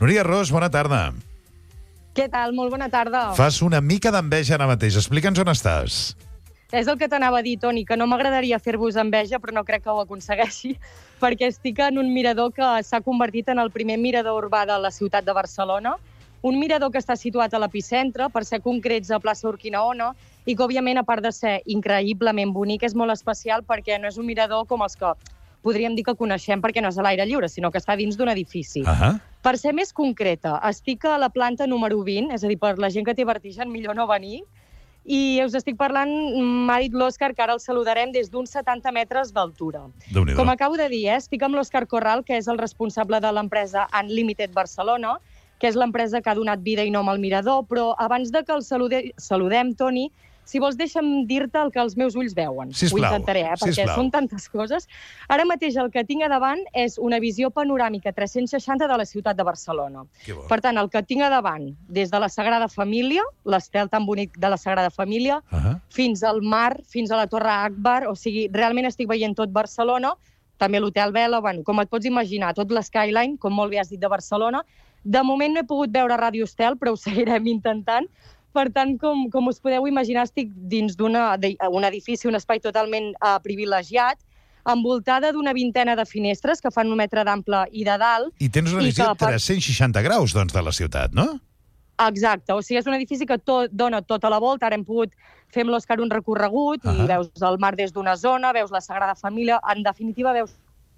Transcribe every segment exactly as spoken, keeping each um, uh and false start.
Núria Ros, bona tarda. Què tal? Molt bona tarda. Fas una mica d'enveja ara mateix. Explica'ns on estàs. És el que t'anava a dir, Toni, que no m'agradaria fer-vos enveja, però no crec que ho aconsegueixi, perquè estic en un mirador que s'ha convertit en el primer mirador urbà de la ciutat de Barcelona, un mirador que està situat a l'epicentre, per ser concrets a plaça Urquinaona, i que, òbviament, a part de ser increïblement bonic, és molt especial perquè no és un mirador com els que podríem dir que coneixem perquè no és a l'aire lliure, sinó que està dins d'un edifici. Uh-huh. Per ser més concreta, estic a la planta número vint, és a dir, per la gent que té vertigen, millor no venir, i us estic parlant, m'ha dit l'Òscar, que ara el saludarem des d'uns setanta metres d'altura. Com acabo de dir, eh, estic amb l'Òscar Corral, que és el responsable de l'empresa Unlimited Barcelona, que és l'empresa que ha donat vida i nom al mirador, però abans de que el salude, saludem, Toni, si vols, deixa'm dir-te el que els meus ulls veuen. Sisplau, ho intentaré, eh, perquè sisplau. són tantes coses. Ara mateix el que tinc a davant és una visió panoràmica tres-cents seixanta de la ciutat de Barcelona. Per tant, el que tinc a davant, des de la Sagrada Família, l'estel tan bonic de la Sagrada Família, uh-huh. fins al mar, fins a la Torre Akbar, o sigui, realment estic veient tot Barcelona, també l'Hotel Vela, bueno, com et pots imaginar, tot l'Skyline, com molt bé has dit, de Barcelona. De moment no he pogut veure Ràdio Estel, però ho seguirem intentant. Per tant, com, com us podeu imaginar, estic dins d'un edifici, un espai totalment uh, privilegiat, envoltada d'una vintena de finestres que fan un metre d'ample i de dalt. I tens una visió de per... tres-cents seixanta graus, doncs, de la ciutat, no? Exacte, o sigui, és un edifici que tot, dona tota la volta. Ara hem pogut fer amb l'Òscar un recorregut uh-huh. i veus el mar des d'una zona, veus la Sagrada Família, en definitiva veus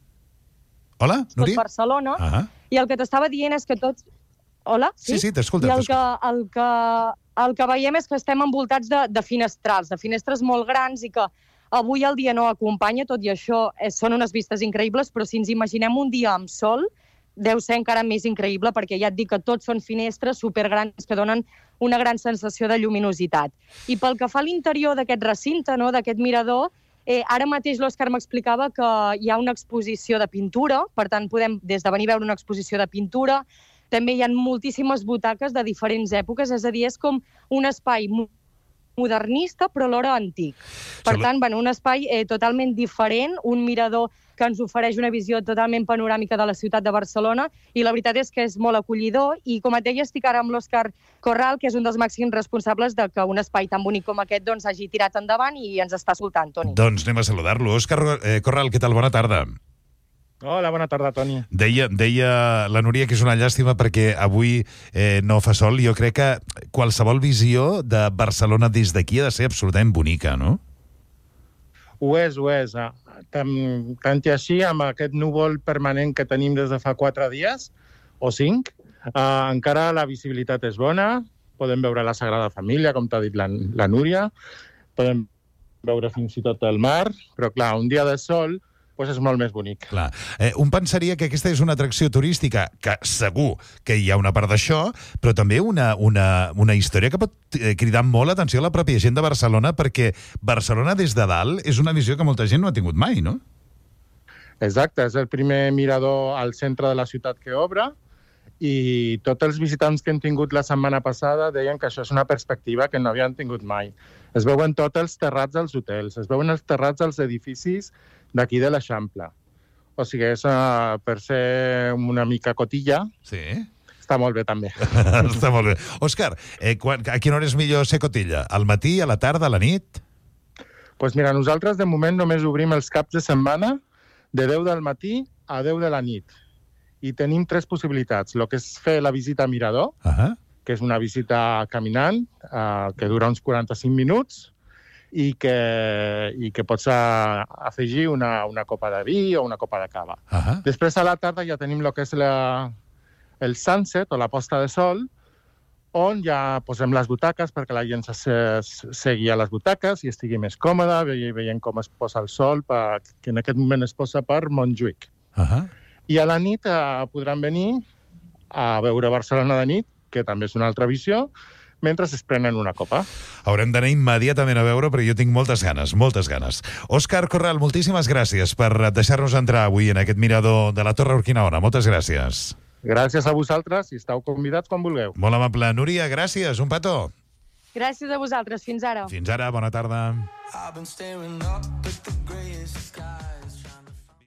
Hola, Núria? tot Barcelona. Uh-huh. I el que t'estava dient és que tots... Hola? Sí, sí, sí t'escolta. I el que, el, que, el que veiem és que estem envoltats de, de finestrals, de finestres molt grans i que avui el dia no acompanya, tot i això és, són unes vistes increïbles, però si ens imaginem un dia amb sol, deu ser encara més increïble, perquè ja et dic que tots són finestres supergrans que donen una gran sensació de lluminositat. I pel que fa a l'interior d'aquest recinte, no, d'aquest mirador, eh, ara mateix l'Òscar m'explicava que hi ha una exposició de pintura, per tant podem des de venir a veure una exposició de pintura. També hi ha moltíssimes butaques de diferents èpoques, és a dir, és com un espai modernista però alhora antic. Per tant, bueno, un espai eh, totalment diferent, un mirador que ens ofereix una visió totalment panoràmica de la ciutat de Barcelona, i la veritat és que és molt acollidor, i com et deia, estic ara amb l'Òscar Corral, que és un dels màxims responsables de que un espai tan bonic com aquest doncs, hagi tirat endavant i ens està escoltant, Toni. Doncs anem a saludar-lo. Òscar eh, Corral, què tal? Bona tarda. Hola, bona tarda, Toni. Deia, deia la Núria que és una llàstima perquè avui eh, no fa sol. Jo crec que qualsevol visió de Barcelona des d'aquí ha de ser absolutament bonica, no? Ho és, ho és. Tant, tant i així, amb aquest núvol permanent que tenim des de fa quatre dies, o cinc, eh, encara la visibilitat és bona, podem veure la Sagrada Família, com t'ha dit la, la Núria, podem veure fins i tot el mar, però clar, un dia de sol pues és molt més bonic. Clar. Eh, un pensaria que aquesta és una atracció turística, que segur que hi ha una part d'això, però també una, una, una història que pot eh, cridar molt l'atenció a la pròpia gent de Barcelona, perquè Barcelona des de dalt és una visió que molta gent no ha tingut mai, no? Exacte, és el primer mirador al centre de la ciutat que obre, i tots els visitants que hem tingut la setmana passada deien que això és una perspectiva que no havien tingut mai. Es veuen tots els terrats dels hotels, es veuen els terrats dels edificis d'aquí de l'Eixample. O sigui, és, uh, per ser una mica cotilla, sí. Està molt bé també. Està molt bé. Òscar, eh, quan, a quina hora és millor ser cotilla? Al matí, a la tarda, a la nit? Doncs pues mira, nosaltres de moment només obrim els caps de setmana de deu del matí a deu de la nit. I tenim tres possibilitats. El que és fer la visita a Mirador, uh-huh. que és una visita caminant, uh, que dura uns quaranta-cinc minuts, i que, i que pots uh, afegir una, una copa de vi o una copa de cava. Uh-huh. Després, a la tarda, ja tenim el que és la, el sunset o la posta de sol, on ja posem les butaques perquè la gent segui a les butaques i estigui més còmoda, veient com es posa el sol, que en aquest moment es posa per Montjuïc. Uh-huh. I a la nit eh, podran venir a veure Barcelona de nit, que també és una altra visió, mentre es prenen una copa. Haurem d'anar immediatament a veure, però jo tinc moltes ganes, moltes ganes. Òscar Corral, moltíssimes gràcies per deixar-nos entrar avui en aquest mirador de la Torre Urquinaona. Moltes gràcies. Gràcies a vosaltres i esteu convidats quan vulgueu. Molt amable. Núria, gràcies. Un petó. Gràcies a vosaltres. Fins ara. Fins ara. Bona tarda.